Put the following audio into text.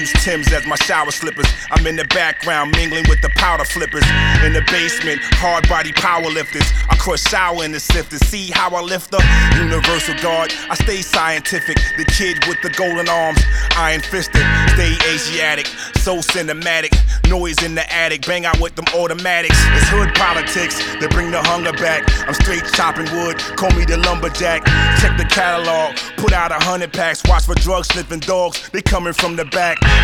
Use Timbs as my shower slippers. I'm in the background mingling with the powder flippers. In the basement, hard body power lifters. I crush shower in the sifters. See how I lift up? Universal guard, I stay scientific. The kid with the golden arms, iron fisted. Stay Asiatic, so cinematic. Noise in the attic, bang out with them automatics. It's hood politics that bring the hunger back. I'm straight chopping wood, call me the lumberjack. Check the catalog, put out 100 packs. Watch for drug sniffing dogs, they coming from the back.